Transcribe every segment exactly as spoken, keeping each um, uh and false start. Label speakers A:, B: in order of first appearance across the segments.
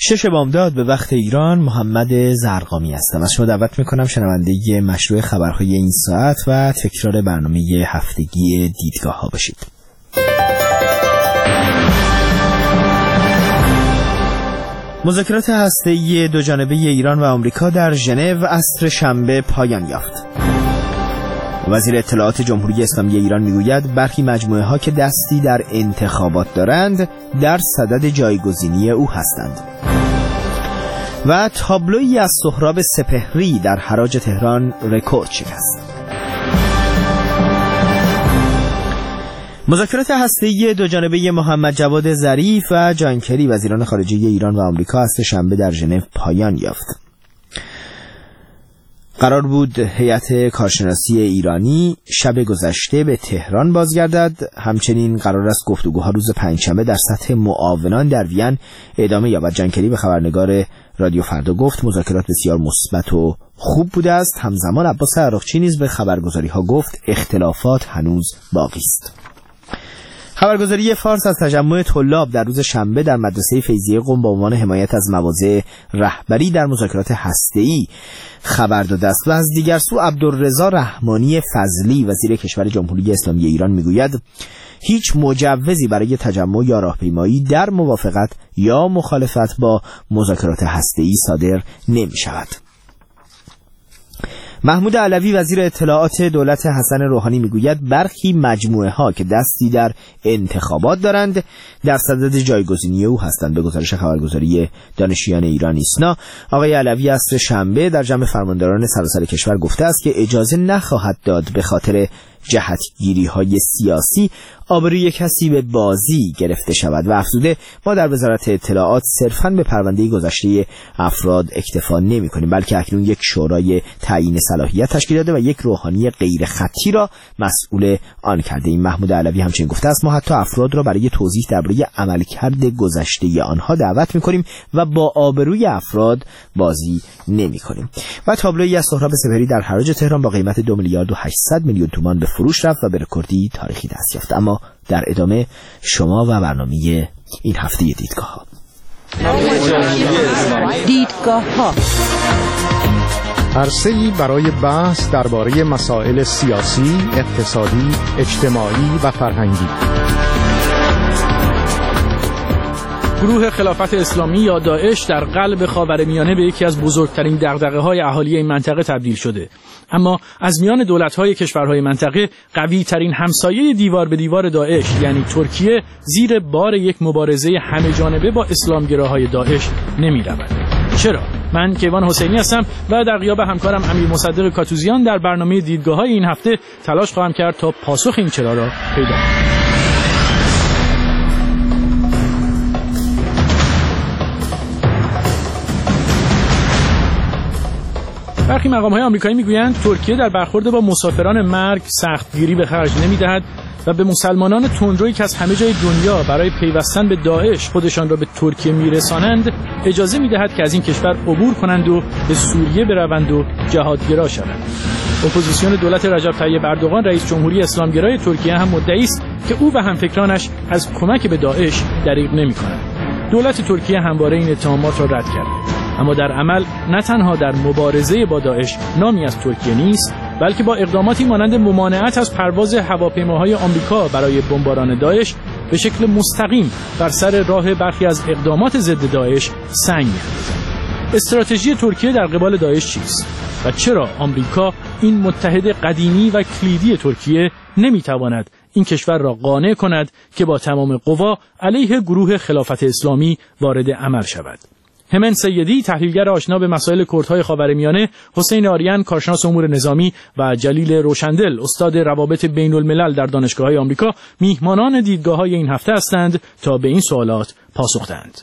A: شش بامداد به وقت ایران، محمد زرقامی هستم. از شما دعوت میکنم شنونده مشروع خبرهای این ساعت و تکرار برنامه هفتگی دیدگاه ها باشید. مذاکرات هسته‌ای دو جانبه ایران و آمریکا در ژنو عصر شنبه پایان یافت. وزیر اطلاعات جمهوری اسلامی ایران میگوید برخی مجموعه ها که دستی در انتخابات دارند در صدد جایگزینی او هستند. و تابلویی از سهراب سپهری در حراج تهران رکورد شکست. مذاکرات هسته‌ای دو جانبه محمد جواد ظریف و جان کری وزیران خارجه ایران و آمریکا عصر شنبه در ژنو پایان یافت. قرار بود هیئت کارشناسی ایرانی شب گذشته به تهران بازگردد. همچنین قرار است گفتگوها روز پنجشنبه در سطح معاونان در وین ادامه یابد. جان کری به خبرنگار رادیو فردا گفت مذاکرات بسیار مثبت و خوب بوده است. همزمان عباس عراقچی نیز به خبرگزاری‌ها گفت اختلافات هنوز باقی است. خبرگزاری فارس از تجمع طلاب در روز شنبه در مدرسه فیضیه قم با عنوان حمایت از مواضع رهبری در مذاکرات هسته‌ای خبر داده است. و از دیگر سو عبدالرضا رحمانی فضلی وزیر کشور جمهوری اسلامی ایران میگوید هیچ مجوزی برای تجمع یا راهپیمایی در موافقت یا مخالفت با مذاکرات هسته‌ای صادر نمی شود. محمود علوی وزیر اطلاعات دولت حسن روحانی میگوید برخی مجموعه ها که دستی در انتخابات دارند در صدد جایگزینی او هستند. به گزارش خبرگزاری دانشیان ایران ایسنا، آقای علوی عصر شنبه در جمع فرمانداران سراسر کشور گفته است که اجازه نخواهد داد به خاطر جهتگیری های سیاسی آبروی کسی به بازی گرفته شود. و افزوده ما در وزارت اطلاعات صرفاً به پرونده گذشته افراد اکتفا نمی کنیم، بلکه اکنون یک شورای تعیین صلاحیت تشکیل داده و یک روحانی غیر خطی را مسئول آن کرده. این محمود علوی همچنین گفته است ما حتی افراد را برای توضیح درباره عملکرد گذشته آنها دعوت می کنیم و با آبروی افراد بازی نمی کنیم. و تابلویی از سهراب سپهری در حراج تهران با قیمت دو میلیارد و هشتصد میلیون تومان به فروش رفت و به رکوردی تاریخی دست یافت. اما در ادامه شما و برنامه این هفته دیدگاه ها.
B: دیدگاه ها
C: عرصه‌ای برای بحث درباره مسائل سیاسی، اقتصادی، اجتماعی و فرهنگی.
D: گروه خلافت اسلامی یا داعش در قلب خاورمیانه به یکی از بزرگترین دغدغه‌های اهالی این منطقه تبدیل شده. اما از میان دولت‌های کشورهای منطقه قوی‌ترین همسایه دیوار به دیوار داعش یعنی ترکیه زیر بار یک مبارزه همه جانبه با اسلامگراهای داعش نمی‌رود. چرا؟ من کیوان حسینی هستم و در غیاب همکارم امیر مصدق کاتوزیان در برنامه دیدگاه‌های این هفته تلاش خواهم کرد تا پاسخ این چرا را پیدا کنم. برخی مقام‌های آمریکایی میگویند ترکیه در برخورد با مسافران مرگ سختگیری به خرج نمی‌دهد و به مسلمانان تندرویی که از همه جای دنیا برای پیوستن به داعش خودشان را به ترکیه میرسانند اجازه می‌دهد که از این کشور عبور کنند و به سوریه بروند و جهادگرا شوند. اپوزیسیون دولت رجب طیب اردوغان رئیس جمهوری اسلامگرای ترکیه هم مدعی است که او و همفکرانش از کمک به داعش دریغ نمی‌کنند. دولت ترکیه همواره این اتهامات را رد کرده، اما در عمل نه تنها در مبارزه با داعش نامی از ترکیه نیست، بلکه با اقداماتی مانند ممانعت از پرواز هواپیماهای آمریکا برای بمباران داعش به شکل مستقیم بر سر راه برخی از اقدامات ضد داعش سنگ می‌اندازد. استراتژی ترکیه در قبال داعش چیست و چرا آمریکا این متحد قدیمی و کلیدی ترکیه نمی‌تواند این کشور را قانع کند که با تمام قوا علیه گروه خلافت اسلامی وارد عمل شود؟ همن سیدی تحلیلگر آشنا به مسائل کردهای خاورمیانه، حسین آریان کارشناس امور نظامی و جلیل روشندل استاد روابط بین الملل در دانشگاه‌های آمریکا میهمانان دیدگاه‌های این هفته هستند تا به این سوالات پاسخ دهند.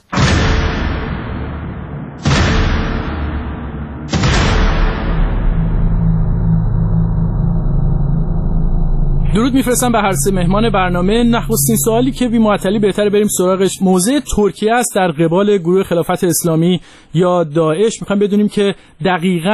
D: درود میفرستم به هر سه مهمان برنامه. نخستین سوالی که بی معطلی بهتره بریم سراغش موضع ترکیه است در قبال گروه خلافت اسلامی یا داعش. میخوایم بدونیم که دقیقاً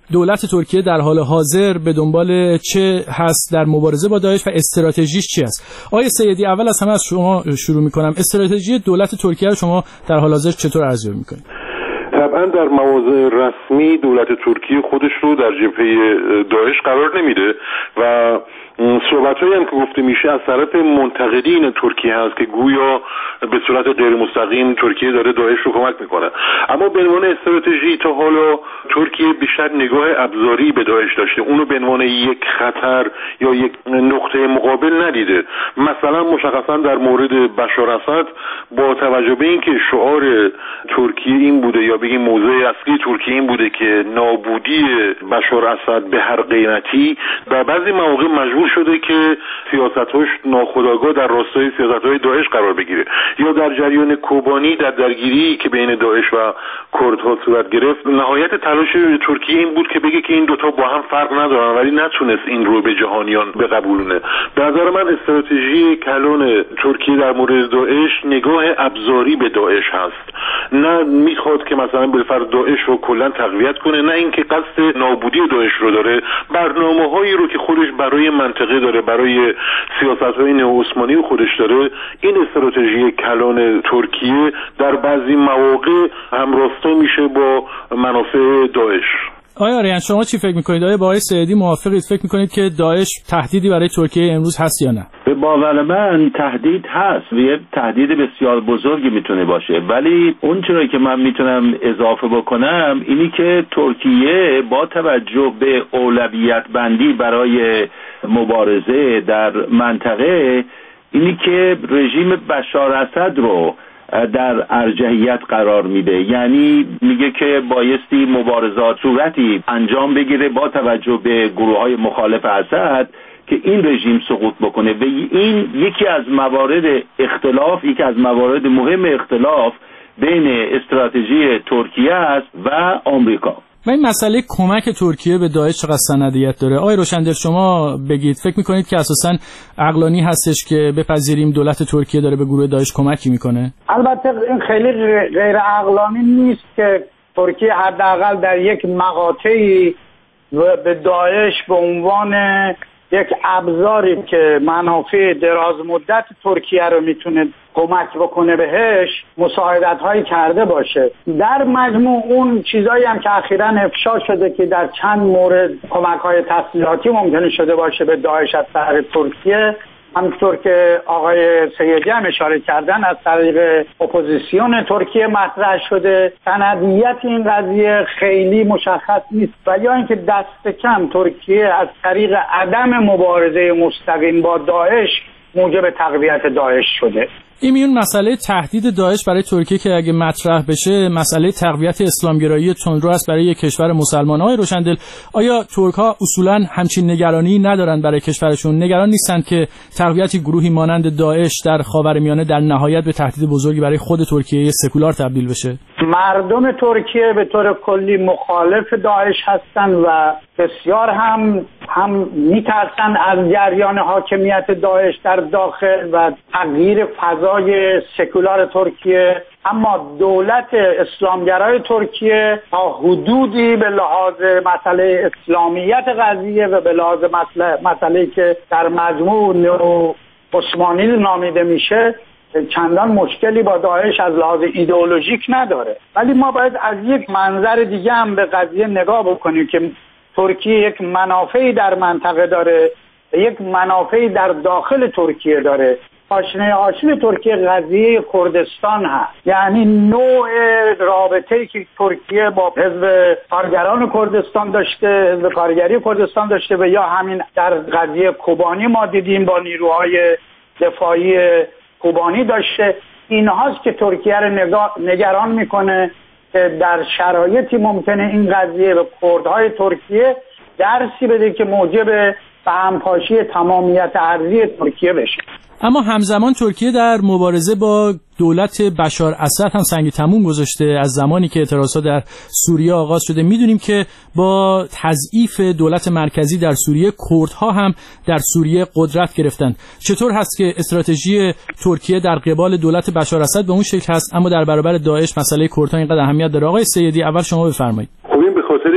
D: دولت ترکیه در حال حاضر به دنبال چه هست در مبارزه با داعش و استراتژیش چی است؟ آقای سیدی، اول از همه از شما شروع میکنم. استراتژی دولت ترکیه رو شما در حال حاضر چطور ارزیابی میکنید؟
B: طبعا در مواضع رسمی دولت ترکیه خودش رو در جبهه داعش قرار نمیده و صحبت‌هایی هم که گفته میشه از طرف منتقدین ترکیه هست که گویا به صورت غیر مستقیم ترکیه داره داعش رو کمک میکنه. اما به عنوان استراتژی تا حالا ترکیه بیشتر نگاه ابزاری به داعش داشته، اونو به عنوان یک خطر یا یک نقطه مقابل ندیده. مثلا مشخصا در مورد بشار اسد با توجه به اینکه شعار ترکیه این بوده یا بگیم موضوع اصلی ترکیه این بوده که نابودی بشار اسد به هر قیمتی، در بعضی مواقع مجبور شده که سیاست‌هاش ناخودآگاه در راستای سیاست‌های داعش قرار بگیره. یا در جریان کوبانی در درگیری که بین داعش و کردها صورت گرفت، نهایت تلاش ترکیه این بود که بگه که این دوتا با هم فرق ندارن، ولی نتونست این رو به جهانیان بقبولونه. به نظر من استراتژی کلان ترکیه در مورد داعش نگاه ابزاری به داعش هست، نه میخواد که مثلا بالفرض داعش رو کلا تقویت کنه، نه اینکه قصد نابودی داعش رو داره. برنامه‌هایی رو که خودش برای منطقه داره، برای سیاست‌های نئوعثمانی خودش داره، این استراتژی کلان ترکیه در بعضی مواقع همراستا میشه با منافع داعش.
D: آیا آریان شما چی فکر میکنید؟ آیا با آقای سیدی موافقید؟ فکر میکنید که داعش تهدیدی برای ترکیه امروز هست یا نه؟
E: به باور من تهدید هست و یه تهدید بسیار بزرگی میتونه باشه، ولی اون چیزی که من میتونم اضافه بکنم اینی که ترکیه با توجه به اولویت بندی برای مبارزه در منطقه اینی که رژیم بشار اسد رو در ارجحیت قرار میده، یعنی میگه که بایستی مبارزات صورتی انجام بگیره با توجه به گروه‌های مخالف اسد که این رژیم سقوط بکنه و این یکی از موارد اختلاف یکی از موارد مهم اختلاف بین استراتژی ترکیه است و آمریکا.
D: و این مسئله کمک ترکیه به داعش چقدر سندیت داره؟ آقای روشندل شما بگید، فکر میکنید که اساساً عقلانی هستش که بپذیریم دولت ترکیه داره به گروه داعش کمکی میکنه؟
F: البته این خیلی غیر عقلانی نیست که ترکیه حداقل در یک مقاطعی به داعش به عنوان یک ابزاری که منافع دراز مدت ترکیه رو میتونه کمک بکنه بهش مساعدت هایی کرده باشه. در مجموع اون چیزایی هم که اخیراً افشا شده که در چند مورد کمک های تسلیحاتی ممکنه شده باشه به داعش از طریق ترکیه، همونطور که آقای سیدی هم اشاره کردن از طریق اپوزیسیون ترکیه مطرح شده. سندیت این قضیه خیلی مشخص نیست و یا اینکه دست کم ترکیه از طریق عدم مبارزه مستقیم با داعش موجب تقویت داعش شده.
D: این میون مسئله تهدید داعش برای ترکیه که اگه مطرح بشه مسئله تقویت اسلامگرایی تندرو است برای یک کشور مسلمان. های روشندل، آیا ترک ها اصولا همچین نگرانی ندارن برای کشورشون؟ نگران نیستن که تقویت گروهی مانند داعش در خاورمیانه در نهایت به تهدید بزرگی برای خود ترکیه سکولار تبدیل بشه؟
F: مردم ترکیه به طور کلی مخالف داعش هستن و بسیار هم هم میترسن از جریان حاکمیت داعش در داخل و تغییر فضای سکولار ترکیه. اما دولت اسلامگرای ترکیه تا حدودی به لحاظ مسئله اسلامیت قضیه و به لحاظ مسئله مسئله که در مجموع نو عثمانی نامیده میشه چندان مشکلی با داعش از لحاظ ایدئولوژیک نداره. ولی ما باید از یک منظر دیگه هم به قضیه نگاه بکنیم که ترکیه یک منافعی در منطقه داره و یک منافعی در داخل ترکیه داره. آشنه آشنه ترکیه قضیه کردستان هست، یعنی نوع رابطه‌ای که ترکیه با حزب کارگران کردستان داشته، حزب کارگری کردستان داشته و یا همین در قضیه کوبانی ما دیدیم با نیروهای دفاعی کوبانی داشته. اینهاست که ترکیه رو نگران میکنه که در شرایطی ممکنه این قضیه به کردهای ترکیه درسی بده که موجب به همپاشی تمامیت ارضی ترکیه بشه.
D: اما همزمان ترکیه در مبارزه با دولت بشار اسد هم سنگ تموم گذاشته. از زمانی که اعتراضات در سوریه آغاز شده میدونیم که با تضعیف دولت مرکزی در سوریه کردها هم در سوریه قدرت گرفتند. چطور هست که استراتژی ترکیه در قبال دولت بشار اسد به اون شکل هست اما در برابر داعش مسئله کردها اینقدر اهمیت داره؟ آقای سیدی اول شما بفرمایید.
B: خب این به خاطر بینش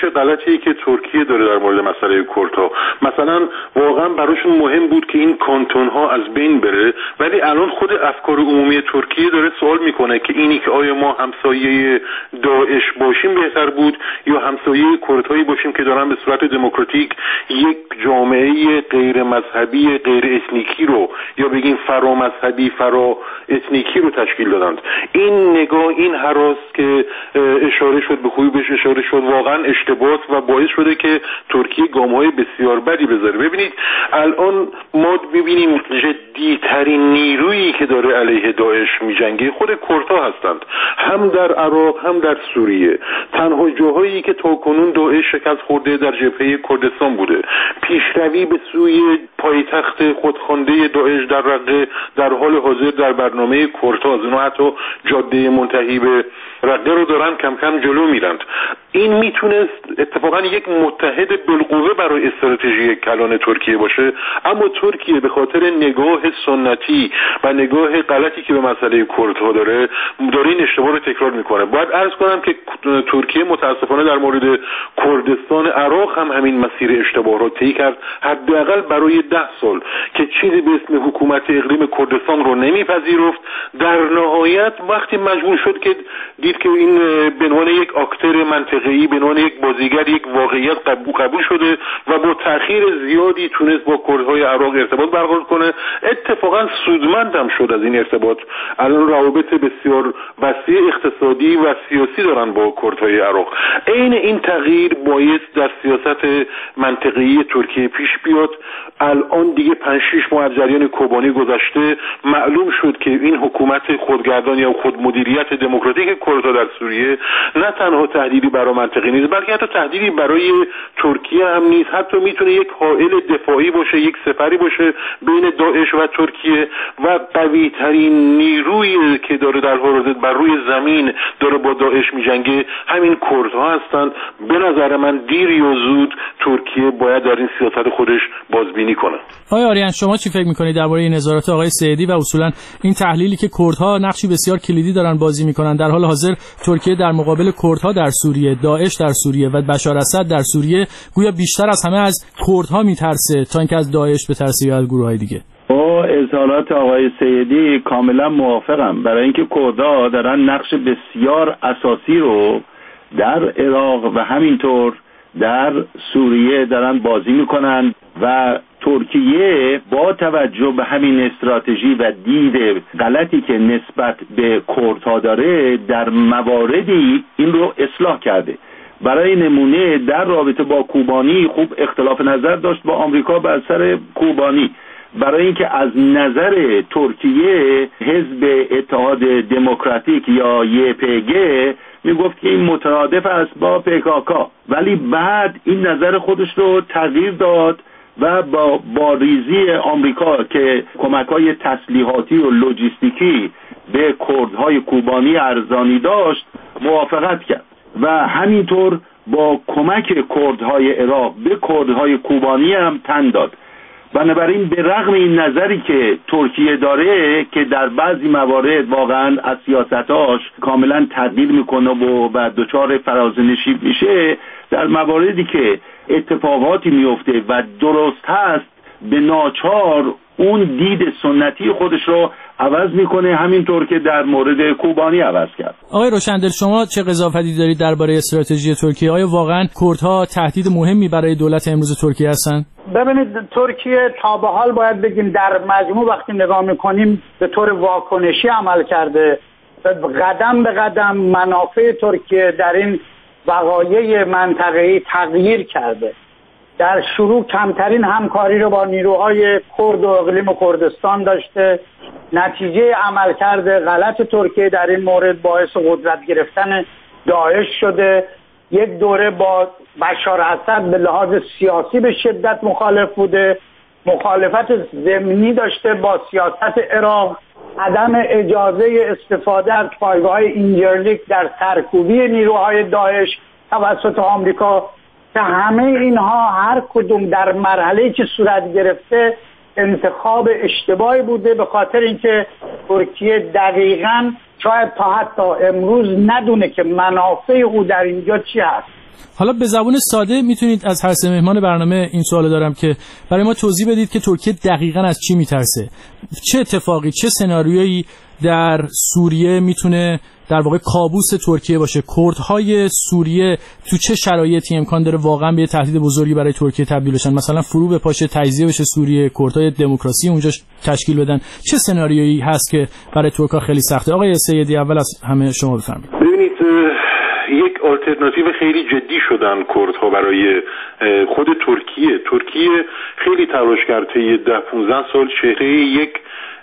B: غلطی که ترکیه داره در مورد مسئله کردها. مثلا واقعا براشون مهم بود که این کانتون ها از بین بره، ولی الان خود افکار عمومی ترکیه داره سوال میکنه که اینی که آیا ما همسایه داعش باشیم بهتر بود یا همسایه کردهایی باشیم که دارن به صورت دموکراتیک یک جامعه غیر مذهبی غیر اتنیکی رو یا بگیم فرا مذهبی فرا اتنیکی رو تشکیل دادند. این نگاه، این هراس که اشاره شد، به خوبی بهش اشاره شد، واقعا اشتباه و باعث شده که ترکیه گام‌های بسیار بدی بذاره. ببینید الان ما می‌بینیم جدی‌ترین نیرویی که داره علیه داعش می‌جنگه خود کردها هستند، هم در عراق هم در سوریه. تنها جاهایی که تاکنون داعش شکست خورده در جبهه کردستان بوده. پیشروی به سوی پایتخت خودخوانده داعش در رقه در حال حاضر در برنامه کردها، از اونها حتی جاده منتهی به رقه رو دارن کم کم جلو میرند. این میتونست اتفاقا یک متحد بالقوه برای استراتژی کلان ترکیه باشه، اما ترکیه به خاطر نگاه سنتی و نگاه غلطی که به مسئله کردها داره داره این اشتباه رو تکرار میکنه. باید عرض کنم که ترکیه متاسفانه در مورد کردستان عراق هم همین مسیر اشتباه رو طی کرد، حداقل برای ده سال که چیزی به اسم حکومت اقلیم کردستان رو نمیپذیرفت. در نهایت وقتی مجبور شد که دید که این به عنوان یک اکتور منطقه‌ای، به عنوان یک بازیگر یک واقعیت قبول قبول شده و با تأخیر زیادی تونست با کردهای عراق ارتباط برقرار کنه. اتفاقا سودمند هم شد از این ارتباط. الان روابط بسیار وسیع اقتصادی و سیاسی دارن با کردهای عراق. عین این تغییر باید در سیاست منطقه‌ای ترکیه پیش بیاد. الان دیگه پنج شش ماه از جریان کوبانی گذشته، معلوم شد که این حکومت خودگردان یا خودمدیریت دموکراتیک کردها در سوریه نه تنها تهدیدی برای منطقه نیست، بلکه حتی تهدیدی برای ترکیه هم نیست. حتی میتونه یک حائل دفاعی باشه، یک سپری باشه بین داعش و ترکیه و قوی ترین نیرویی که داره در حال حاضر بر روی زمین داره با داعش میجنگه همین کردها هستند. به نظر من دیر یا زود ترکیه باید در این سیاست خودش بازبینی کنه.
D: آقای آریان، شما چی فکر میکنید درباره این نظارات آقای سعیدی و اصولا این تحلیلی که کردها نقشی بسیار کلیدی دارن بازی میکنن؟ در حال حاضر ترکیه در مقابل کردها در سوریه، داعش در سوریه و بشار اسد در سوریه گویا بیشتر از همه از کردها میترسه تا اینکه از داعش بترسه یا از گروه‌های دیگه.
E: با اظهارات آقای سیدی کاملا موافقم، برای اینکه کردها دارن نقش بسیار اساسی رو در عراق و همینطور در سوریه دارن بازی میکنن و ترکیه با توجه به همین استراتژی و دید غلطی که نسبت به کردها داره در مواردی این رو اصلاح کرده. برای نمونه در رابطه با کوبانی خوب اختلاف نظر داشت با آمریکا بر سر کوبانی، برای اینکه از نظر ترکیه حزب اتحاد دموکراتیک یا یه پی گی میگفت که این مترادف است با پی کا کا، ولی بعد این نظر خودش رو تغییر داد و با با ریزی آمریکا که کمک‌های تسلیحاتی و لوجستیکی به کردهای کوبانی ارزانی داشت موافقت کرد و همینطور با کمک کردهای عراق به کردهای کوبانی هم تن داد. بنابراین به رغم این نظری که ترکیه داره که در بعضی موارد واقعا از سیاستاش کاملا تغییر میکنه و بعد دچار فرازنشیب میشه، در مواردی که اتفاقاتی میفته و درست هست به ناچار اون دید سنتی خودش رو عوض میکنه، همینطور که در مورد کوبانی عوض کرد.
D: آقای روشندل، شما چه قضاوتی دارید درباره استراتژی ترکیه؟ آیا واقعا کردها تهدید مهمی برای دولت امروز ترکیه هستند؟
F: ببینید، ترکیه تا به حال باید بگیم در مجموع وقتی نگاه میکنیم به طور واکنشی عمل کرده، قدم به قدم منافع ترکیه در این وقایع منطقه‌ای تغییر کرده. در شروع کمترین همکاری رو با نیروهای کرد و اقلیم کردستان داشته. نتیجه عملکرد غلط ترکیه در این مورد باعث قدرت گرفتن داعش شده. یک دوره با بشار اسد به لحاظ سیاسی به شدت مخالف بوده، مخالفت ضمنی داشته با سیاست عراق، عدم اجازه استفاده از پایگاه‌های اینجرلیک در سرکوبی نیروهای داعش توسط آمریکا، که همه اینها هر کدوم در مرحله‌ای که صورت گرفته انتخاب اشتباهی بوده، به خاطر اینکه ترکیه دقیقاً شاید تا حتی امروز ندونه که منافع او در اینجا چی هست.
D: حالا به زبان ساده میتونید از هر سه مهمان برنامه این سوالو دارم که برای ما توضیح بدید که ترکیه دقیقاً از چی میترسه؟ چه اتفاقی، چه سناریویی در سوریه میتونه در واقع کابوس ترکیه باشه؟ کردهای سوریه تو چه شرایطی امکان داره واقعا به تهدید بزرگی برای ترکیه تبدیل بشن؟ مثلا فرو بپاشه، تجزیه بشه سوریه، کردهای دموکراسی اونجا تشکیل بدن. چه سناریویی هست که برای ترکا خیلی سخته؟ آقای سیدی اول از همه شما بفرمایید.
B: ببینید یک آلترناتیو خیلی جدی شدن کردها برای خود ترکیه. ترکیه خیلی تلاش کرد طی ده پانزده سال چهره یک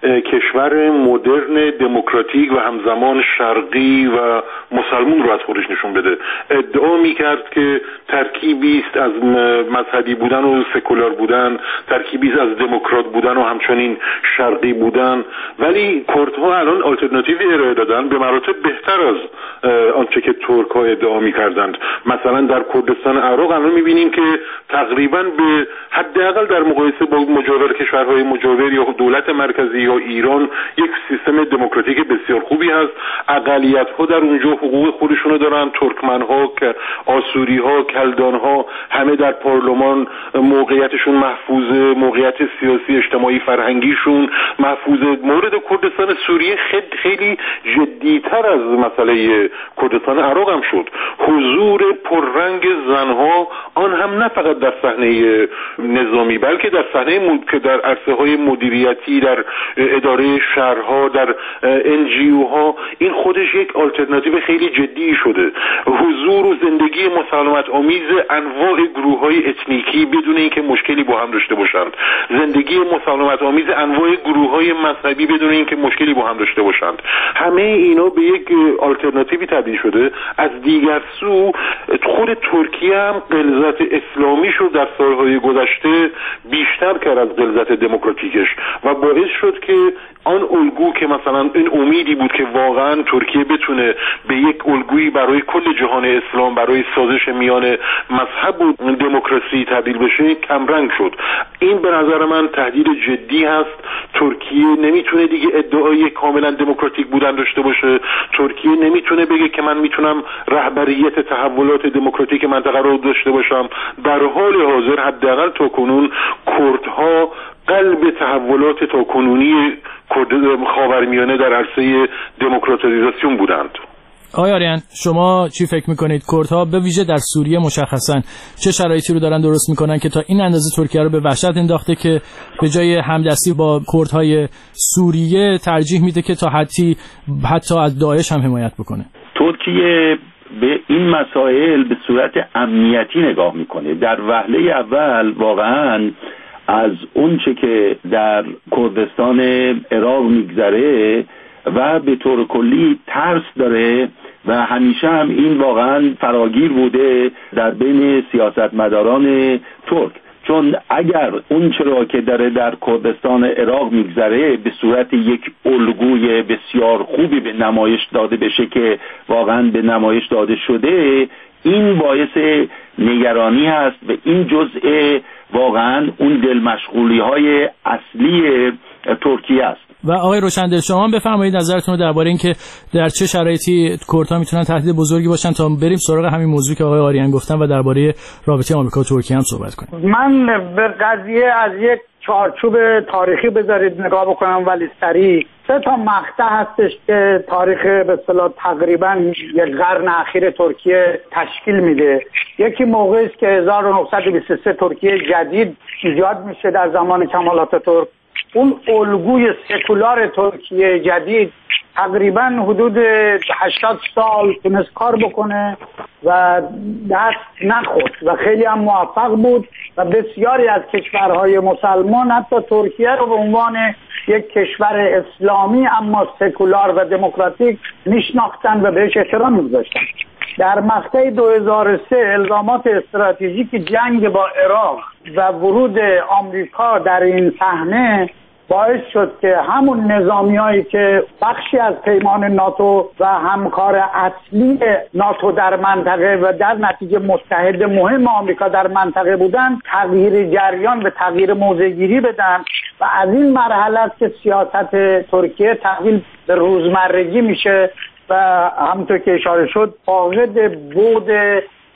B: کشور مدرن دموکراتیک و همزمان شرقی و مسلمون رو از خودش نشون بده. ادعا میکرد که ترکیبی است از مذهبی بودن و سکولار بودن، ترکیبی است از دموکرات بودن و همچنین شرقی بودن، ولی کردها الان آلترناتیوی ارائه دادن به مراتب بهتر از آنچه که ترک‌ها ادعا میکردند. مثلا در کردستان عراق الان میبینیم که تقریبا به حداقل در مقایسه با مجاور کشورهای مجاور یا دولت مرکزی یا ایران یک سیستم دموکراتیک بسیار خوبی هست. اقلیت‌ها در اونجا حقوق خودشونو دارن، ترکمن‌ها، آسوری‌ها، کلدان‌ها همه در پارلمان موقعیتشون محفوظه، موقعیت سیاسی اجتماعی فرهنگیشون محفوظه. مورد کردستان سوریه خیلی خیلی جدی‌تر از مسئله کردستان عراق هم شد. حضور پررنگ زنها، آن هم نه فقط در صحنه نظامی بلکه در صحنه مد... که در عرصه‌های مدیریتی، در اداره شهرها، در ان جی او ها، این خودش یک آلترناتیو خیلی جدی شده. حضور و زندگی مسالمت آمیز انواع گروه‌های اتنیکی بدون اینکه مشکلی با هم داشته باشند، زندگی مسالمت آمیز انواع گروه‌های مذهبی بدون اینکه مشکلی با هم داشته باشند، همه اینا به یک آلترناتیوی تبدیل شده. از دیگر سو خود ترکیه هم غلظت اسلامی شد در سالهای گذشته بیشتر کرد از غلظت دموکراتیکش و باعث شد که آن الگو که مثلا این امیدی بود که واقعا ترکیه بتونه به یک الگویی برای کل جهان اسلام، برای سازش میان مذهب و دموکراسی تبدیل بشه، کمرنگ شد. این به نظر من تهدید جدی هست. ترکیه نمیتونه دیگه ادعای کاملا دموکراتیک بودن داشته باشه. ترکیه نمیتونه بگه که من میتونم رهبریت تحولات دموکراتیک منطقه رو داشته باشم. در حال حاضر حداقل تا کنون کردها قلب تحولات تاکنونی خاورمیانه در عرصه دموکراتیزاسیون بودند.
D: آقای آریان، شما چی فکر میکنید؟ کردها به ویژه در سوریه مشخصا چه شرایطی رو دارن درست میکنن که تا این اندازه ترکیه رو به وحشت انداخته که به جای همدستی با کردهای سوریه ترجیح میده که تا حدی حتی از داعش هم حمایت بکنه؟
E: ترکیه به این مسائل به صورت امنیتی نگاه میکنه. در وهله اول واقعا از اون چه که در کردستان عراق میگذره و به طور کلی ترس داره و همیشه هم این واقعا فراگیر بوده در بین سیاستمداران ترک، چون اگر اون چرا که داره در کردستان عراق میگذره به صورت یک الگوی بسیار خوبی به نمایش داده بشه که واقعا به نمایش داده شده، این باعث نگرانی هست و این جزء واقعا اون دل مشغولی های اصلی ترکیه است.
D: و آقای روشندل، شما بفرمایید نظرتون رو درباره این که در چه شرایطی کردها میتونن تهدید بزرگی باشن تا بریم سراغ همین موضوعی که آقای آریان گفتن و درباره رابطه آمریکا و ترکیه هم صحبت کنیم.
F: من به قضیه از یک چارچوب تاریخی بذارید نگاه بکنم ولی سریع. سه تا مقطع هستش که تاریخ به اصطلاح تقریبا یک قرن اخیر ترکیه تشکیل میده. یکی موقعی است که هزار و نهصد و بیست و سه ترکیه جدید ایجاد میشه در زمان کمال آتاتورک. اون الگوی سکولار ترکیه جدید تقریبا حدود هشتاد سال تونست کار بکنه و دست نخورد و خیلی هم موفق بود و بسیاری از کشورهای مسلمان حتی ترکیه رو به عنوان یک کشور اسلامی اما سکولار و دموکراتیک میشناختن و بهش احترام می‌گذاشتن. در مقطع دو هزار و سه الزامات استراتژیک جنگ با عراق و ورود آمریکا در این صحنه باعث شد که همون نظامیایی که بخشی از پیمان ناتو و همکار اصلی ناتو در منطقه و در نتیجه متحد مهم آمریکا در منطقه بودن تغییر جریان به تغییر موضع‌گیری بدن و از این مرحله است که سیاست ترکیه تبدیل به روزمرگی میشه و همونطور که اشاره شد فاقد بود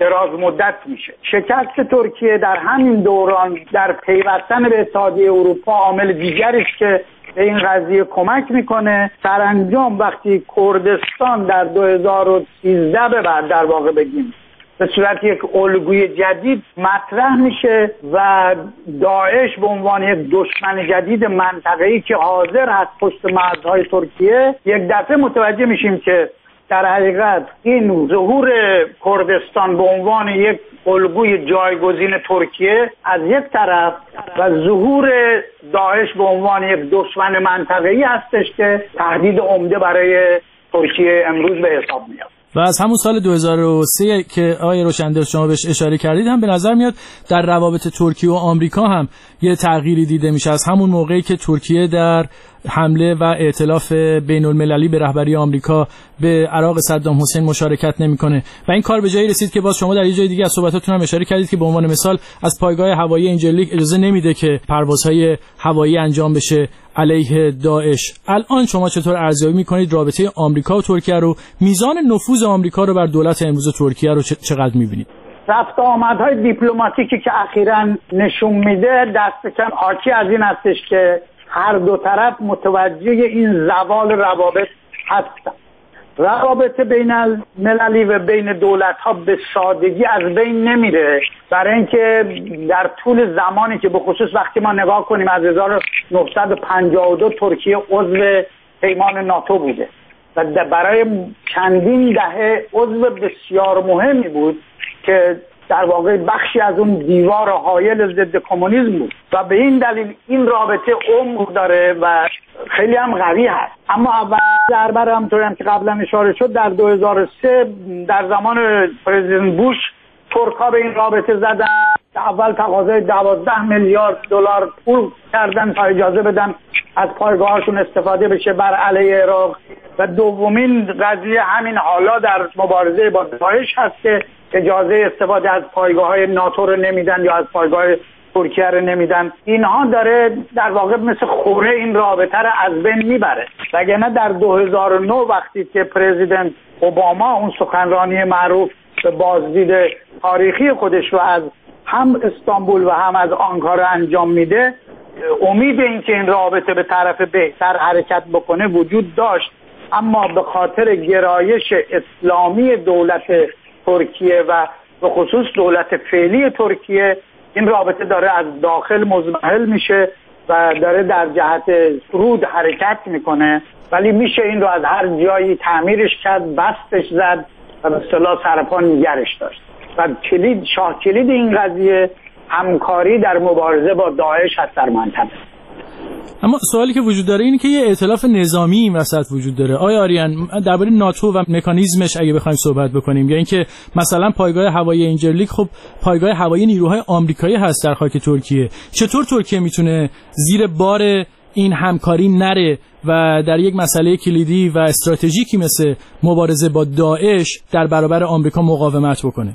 F: دراز مدت میشه. شکست ترکیه در همین دوران در پیوستن به اتحادیه اروپا عامل دیگری است که به این قضیه کمک میکنه. سرانجام وقتی کردستان در دو هزار و سیزده به بعد در واقع بگیم به صورت یک الگوی جدید مطرح میشه و داعش به عنوان یک دشمن جدید منطقه‌ای که حاضر هست پشت مرزهای ترکیه، یک دفعه متوجه میشیم که در حقیقت این ظهور کردستان به عنوان یک الگوی جایگزین ترکیه از یک طرف و ظهور داعش به عنوان یک دشمن منطقه‌ای هستش که تهدید عمده برای ترکیه امروز به حساب میاد.
D: و از همون سال دو هزار و سه که آقای روشن‌دوست شما بهش اشاره کردید هم به نظر میاد در روابط ترکیه و آمریکا هم یه تغییری دیده میشه. از همون موقعی که ترکیه در حمله و ائتلاف بین المللی به رهبری آمریکا به عراق صدام حسین مشارکت نمیکنه و این کار به جایی رسید که باز شما در یه جای دیگه از صحبتاتون هم اشاره کردید که به عنوان مثال از پایگاه هوایی انجلیک اجازه نمیده که پروازهای هوایی انجام بشه علیه داعش. الان شما چطور ارزیابی میکنید رابطه آمریکا و ترکیه رو، میزان نفوذ آمریکا رو بر دولت امروز ترکیه رو چقدر میبینید؟
F: رفت آمدهای دیپلماتیکی که اخیراً نشون میده دست کم حاکی از این هستش که هر دو طرف متوجه این زوال روابط هستند. روابط بین المللی و بین دولت ها به سادگی از بین نمیره، برای اینکه در طول زمانی که به خصوص وقتی ما نگاه کنیم از هزار و نهصد و پنجاه و دو ترکیه عضو پیمان ناتو بوده و برای چندین دهه عضو بسیار مهمی بود که در واقع بخشی از اون دیوار حائل ضد کمونیسم بود و به این دلیل این رابطه عمق داره و خیلی هم قوی هست. اما اول ضربه همونطوری هم که قبلا اشاره شد در دو هزار و سه در زمان پرزیدنت بوش ترک‌ها به این رابطه زدن. اول تقاضای دوازده میلیارد دلار پول کردن تا اجازه بدن از پایگاهاشون استفاده بشه بر علیه عراق و دومین قضیه همین حالا در مبارزه با داعش هست که اجازه استفاده از پایگاه‌های ناتو رو نمیدن یا از پایگاه ترکیه رو نمیدن. اینها داره در واقع مثل خوره این رابطه رو از بین میبره. وگرنه در دو هزار و نه وقتی که پرزیدنت اوباما اون سخنرانی معروف به بازدید تاریخی خودش رو از هم استانبول و هم از آنکارا انجام میده، امید این که این رابطه به طرف بهتر حرکت بکنه وجود داشت، اما به خاطر گرایش اسلامی دولت ترکیه و به خصوص دولت فعلی ترکیه این رابطه داره از داخل مزمحل میشه و داره در جهت فرود حرکت میکنه، ولی میشه این رو از هر جایی تعمیرش کرد، بستش زد و به اصطلاح سرپا نگرش داشت. و کلید شاه کلید این قضیه همکاری در مبارزه با داعش هست در منطقه.
D: اما سوالی که وجود داره اینه که یه ائتلاف نظامی این وسط وجود داره. آیا آریان درباره ناتو و مکانیزمش اگه بخوایم صحبت بکنیم، یا اینکه مثلا پایگاه هوایی انجلیک خب پایگاه هوایی نیروهای آمریکایی هست در خاک ترکیه، چطور ترکیه میتونه زیر بار این همکاری نره و در یک مسئله کلیدی و استراتژیکی مثل مبارزه با داعش در برابر آمریکا مقاومت بکنه؟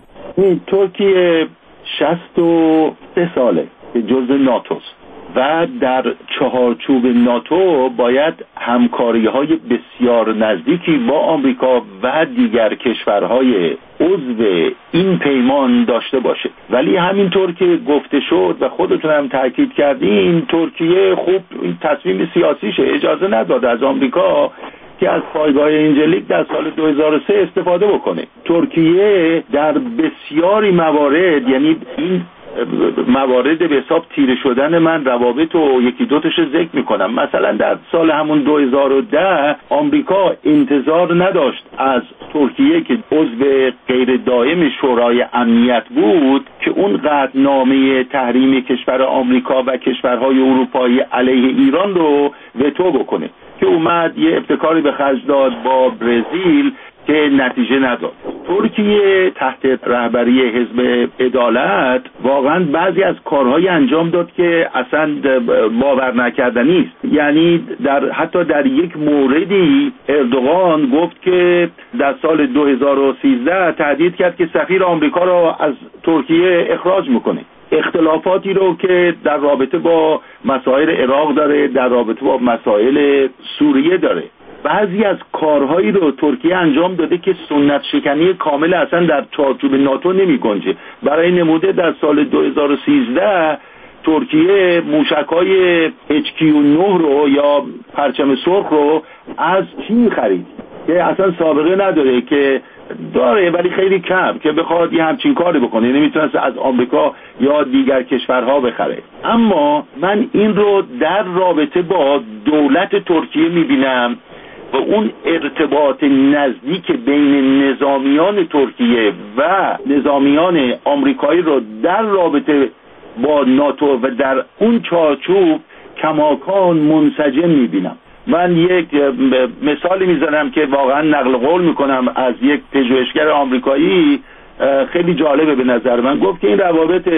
E: ترکیه شصت و سه ساله که جزء ناتوست و در چهارچوب ناتو باید همکاری‌های بسیار نزدیکی با آمریکا و دیگر کشورهای عضو این پیمان داشته باشه. ولی همینطور که گفته شد و خودتون هم تاکید کردین، ترکیه خوب این تصمیم سیاسیشه اجازه نداد از آمریکا که از پایگاه انجلیک در سال دو هزار و سه استفاده بکنه. ترکیه در بسیاری موارد، یعنی این موارد به حساب تیره شدن من روابط و یکی دوتش ذکر میکنم، مثلا در سال همون دو هزار و ده آمریکا انتظار نداشت از ترکیه که عضو غیر دائم شورای امنیت بود که اون قطعنامه تحریم کشور آمریکا و کشورهای اروپایی علیه ایران رو وتو بکنه که اومد یه ابتکاری به خرج داد با برزیل که نتیجه نداد. ترکیه تحت رهبری حزب عدالت واقعا بعضی از کارهای انجام داد که اصلا باور نکردنی است. یعنی در حتی در یک موردی اردوغان گفت که در سال دو هزار و سیزده تهدید کرد که سفیر آمریکا را از ترکیه اخراج میکنه. اختلافاتی رو که در رابطه با مسائل عراق داره، در رابطه با مسائل سوریه داره بعضی از کارهایی رو ترکیه انجام داده که سنت شکنی کامل اصلا در چارچوب ناتو نمی گنجه. برای نموده در سال دو هزار و سیزده ترکیه موشک‌های اچ کیو نه رو یا پرچم سرخ رو از چین خرید که اصلا سابقه نداره، که داره ولی خیلی کم، که بخواد یه همچین کاری بکنه، یعنی میتونست از آمریکا یا دیگر کشورها بخره. اما من این رو در رابطه با دولت ترکیه میبینم و اون ارتباط نزدیک بین نظامیان ترکیه و نظامیان آمریکایی رو در رابطه با ناتو و در اون چارچوب کماکان منسجم میبینم. من یک مثالی میزنم که واقعا نقل قول میکنم از یک پژوهشگر آمریکایی، خیلی جالبه به نظر من. گفت که این روابط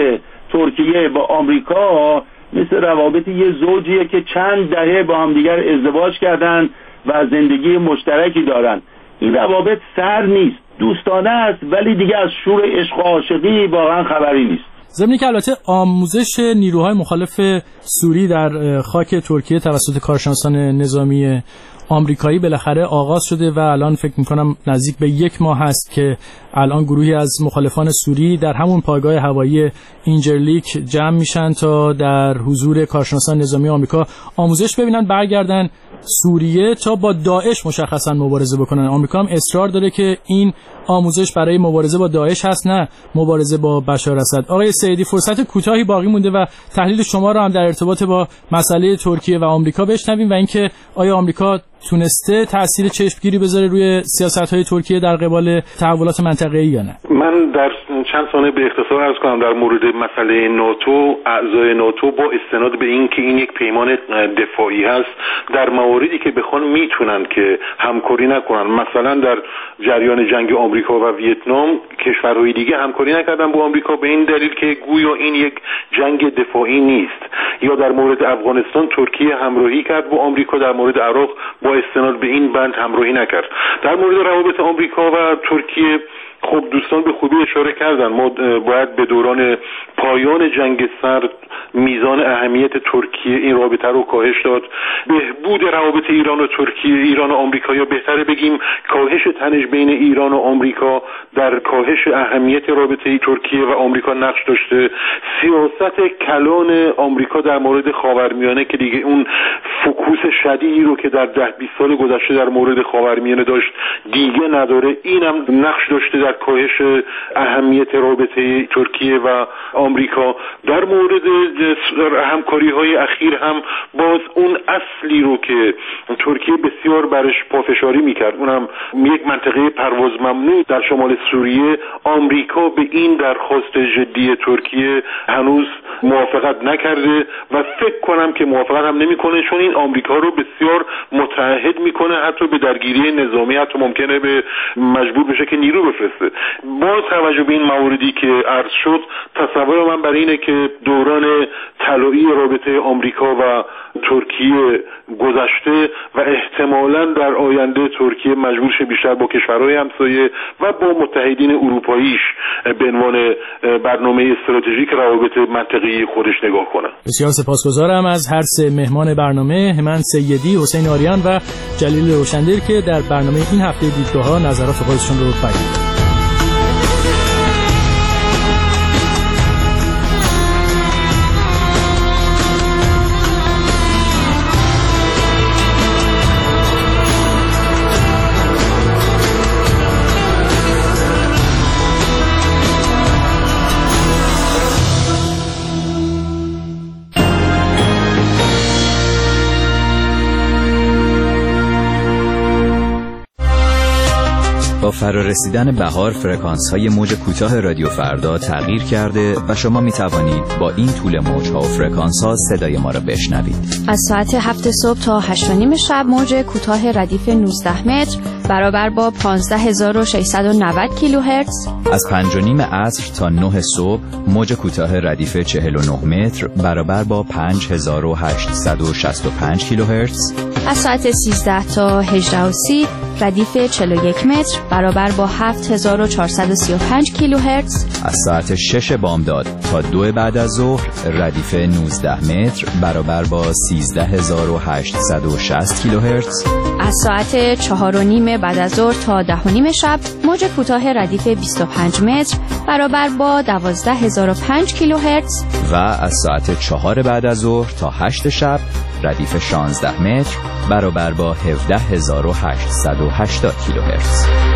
E: ترکیه با آمریکا مثل روابط یه زوجیه که چند دهه با هم دیگر ازدواج کردن و زندگی مشترکی دارن. این روابط سر نیست، دوستانه است، ولی دیگه از شور عشق و عاشقی واقعا خبری نیست.
D: ضمن که البته آموزش نیروهای مخالف سوری در خاک ترکیه توسط کارشناسان نظامی آمریکایی بالاخره آغاز شده و الان فکر میکنم نزدیک به یک ماه هست که الان گروهی از مخالفان سوری در همون پایگاه هوایی اینجرلیک جمع میشن تا در حضور کارشناسان نظامی آمریکا آموزش ببینن، برگردن سوریه تا با داعش مشخصا مبارزه بکنن. آمریکا هم اصرار داره که این آموزش برای مبارزه با داعش هست، نه مبارزه با بشار اسد. آقای سیدی، فرصت کوتاهی باقی مونده و تحلیل شما رو هم در ارتباط با مسئله ترکیه و آمریکا بشنویم و اینکه آیا آمریکا تونسته تأثیر چشمگیری بذاره روی سیاست‌های ترکیه در قبال تحولات منطقه‌ای یا نه؟
B: من در چند ثانیه به اختصار عرض کنم در مورد مسئله ناتو. اعضای ناتو با استناد به این که این یک پیمان دفاعی هست، در مواردی که بخوان میتونن که همکاری نکنن. مثلا در جریان جنگ آمریکا و ویتنام کشورهای دیگه همکاری نکردن با آمریکا به این دلیل که گویا این یک جنگ دفاعی نیست. یا در مورد افغانستان ترکیه همراهی کرد با آمریکا، در مورد عراق با استناد به این بند همراهی نکرد. در مورد روابط آمریکا و ترکیه خب دوستان به خوبی اشاره کردن. ما باید به دوران پایان جنگ سرد میزان اهمیت ترکیه این رابطه رو کاهش داد. بهبود روابط ایران و ترکیه، ایران و آمریکا، یا بهتره بگیم کاهش تنش بین ایران و آمریکا در کاهش اهمیت رابطه ترکیه و آمریکا نقش داشته. سیاست کلان آمریکا در مورد خاورمیانه که دیگه اون فوکوس شدیدی رو که در ده بیست سال گذشته در مورد خاورمیانه داشت دیگه نداره، اینم نقش داشته در کاهش اهمیت رابطه ترکیه و آمریکا. در مورد همکاری‌های اخیر هم باز اون اصلی رو که ترکیه بسیار برش پافشاری می‌کرد، اونم یک منطقه پرواز ممنوع در شمال سوریه، آمریکا به این درخواست جدی ترکیه هنوز موافقت نکرده و فکر کنم که موافقت هم نمی‌کنه، چون این آمریکا رو بسیار متعهد می‌کنه حتی به درگیری نظامی، حتی ممکنه به مجبور بشه که نیرو بفرسته. با توجه به این مواردی که عرض شد، تصور من برای اینه که دوران طلایی رابطه آمریکا و ترکیه گذشته و احتمالاً در آینده ترکیه مجبور شه بیشتر با کشورهای همسایه و با متحدین اروپاییش به عنوان برنامه استراتژیک روابط منطقه‌ای خودش نگاه کنه.
D: بسیار سپاسگزارم از هر سه مهمان برنامه، همان سیدی، حسین آریان و جلیل روشندیر که در برنامه این هفته دیدگاه‌ها نظرات خودشون رو بیان کردند.
G: با فرارسیدن بهار فرکانس‌های موج کوتاه رادیو فردا تغییر کرده و شما می توانید با این طول موج‌ها و فرکانس‌ها صدای ما را بشنوید.
H: از ساعت هفت صبح تا هشت و نیم شب موج کوتاه ردیف نوزده متر برابر با پانزده هزار و ششصد و نود کیلوهرتز.
G: از پنج و نیم عصر تا نه صبح موج کوتاه ردیف چهل و نه متر برابر با پنج هزار و هشتصد و شصت و پنج کیلوهرتز.
H: از ساعت سیزده تا هجده و سی ردیف چهل و یک متر برابر با هفت هزار و چهارصد و سی و پنج کیلوهرتز.
G: از ساعت شش بامداد تا دو بعد از ظهر ردیف نوزده متر برابر با سیزده هزار و هشتصد و شصت کیلوهرتز.
H: از ساعت چهار و نیم بعد از ظهر تا ده و نیم شب موج کوتاه ردیف بیست و پنج متر برابر با دوازده هزار و پنج کیلوهرتز.
G: و از ساعت چهار بعد از ظهر تا هشت شب ردیف شانزده متر برابر با هفده هزار و هشتصد و هشتاد کیلوهرتز.